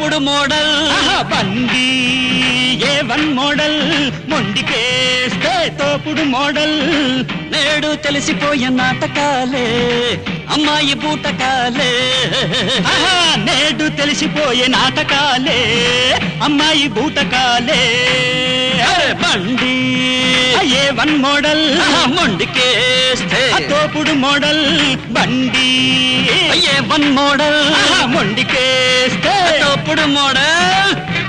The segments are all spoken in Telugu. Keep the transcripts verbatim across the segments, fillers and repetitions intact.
తోపుడు మోడల్ బండి ఏ వన్ మోడల్ మొండికేస్తే తోపుడు మోడల్ నేడు తెలిసిపోయే నాటకాలే అమ్మాయి బూటకాలే నేడు తెలిసిపోయే నాటకాలే అమ్మాయి బూటకాలే బండి ఏ వన్ మోడల్ మొండికేస్తే తోపుడు మోడల్ బండి ఏ వన్ మోడల్ మొండికేస్తే తోపుడు మోడల్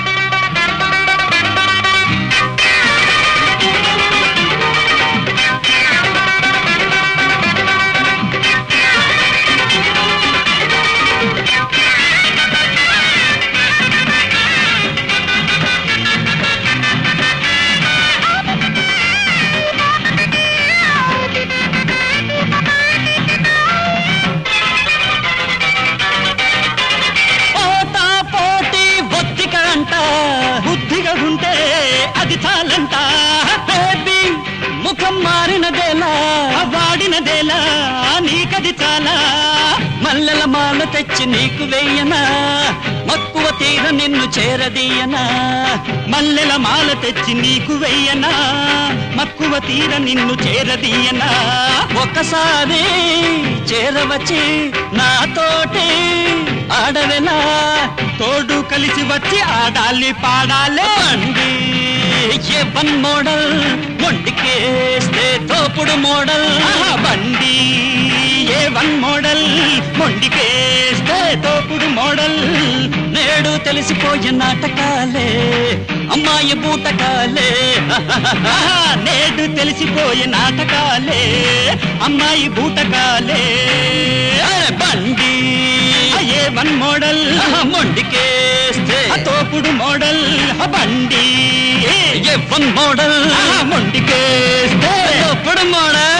బుద్ధిగా ఉంటే అది చాలంట బేబీ ముఖం మారినదేలా వాడినదేలా నీకది చాలా మల్లెల మాల తెచ్చి నీకు వేయనా మక్కువ తీర నిన్ను చేరదీయనా మల్లెల మాల తెచ్చి నీకు వెయ్యనా మక్కువ తీర నిన్ను చేరదీయనా ఒకసారి చేరవచ్చి నాతోటి ఆడవెలా తోడు కలిసి వచ్చి ఆడాలి పాడాలే బండి ఏ వన్ మోడల్ మొండికేస్తే తోపుడు మోడల్ బండి ఏ వన్ మోడల్ మొండికేస్తే తోపుడు మోడల్ నేడు తెలిసిపోయే నాటకాలే అమ్మాయి బూటకాలే నేడు తెలిసిపోయే నాటకాలే అమ్మాయి బూటకాలే బండి ఏ వన్ మోడల్ మొండికేస్తే తోపుడు మోడల్ బండి ఏ వన్ మోడల్ మొండికేస్తే తోపుడు మోడల్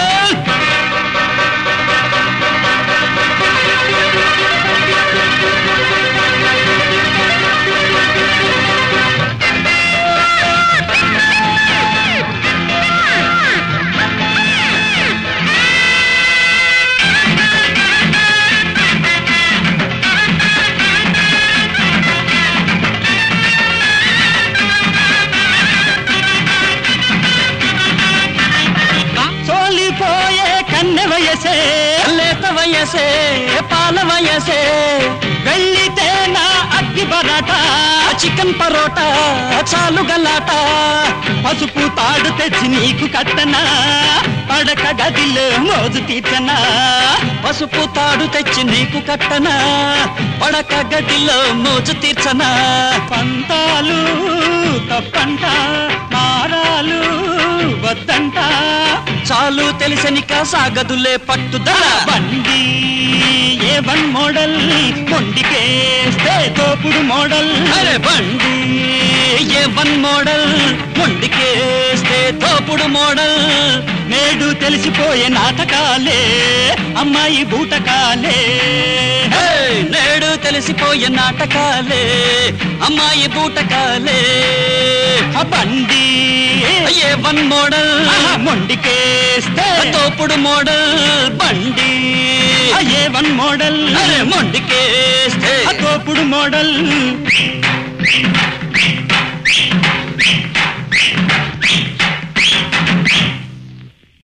సోలిపోయే కన్నె వయసే లేత వయసే పాల వయసే వెళ్ళితే నా అగ్గి బరాట చికెన్ పరోటా చాలు గలాట పసుపు తాడు తెచ్చి నీకు కట్టనా పడక గదిలో మోజు తీర్చనా పసుపు తాడు తెచ్చి నీకు కట్టనా పడక గదిలో మోజు తీర్చనా పంతాలు తప్పంట మారాలు వద్దంట చాలు తెలిసనిక సాగదులే పట్టుదల బండి ఏ వన్ మోడల్ మొండికేస్తే తోపుడు మోడల్ అరే బండి ఏ వన్ మోడల్ మొండికేస్తే తోపుడు మోడల్ నేడు తెలిసిపోయే నాటకాలే అమ్మాయి బూటకాలే నేడు తెలిసిపోయే నాటకాలే అమ్మాయి బూటకాలే బండి ఏ వన్ మోడల్ మొండికేస్తే తోపుడు మోడల్ బండి ఏ వన్ మోడల్ మొండికేస్తే తోపుడు మోడల్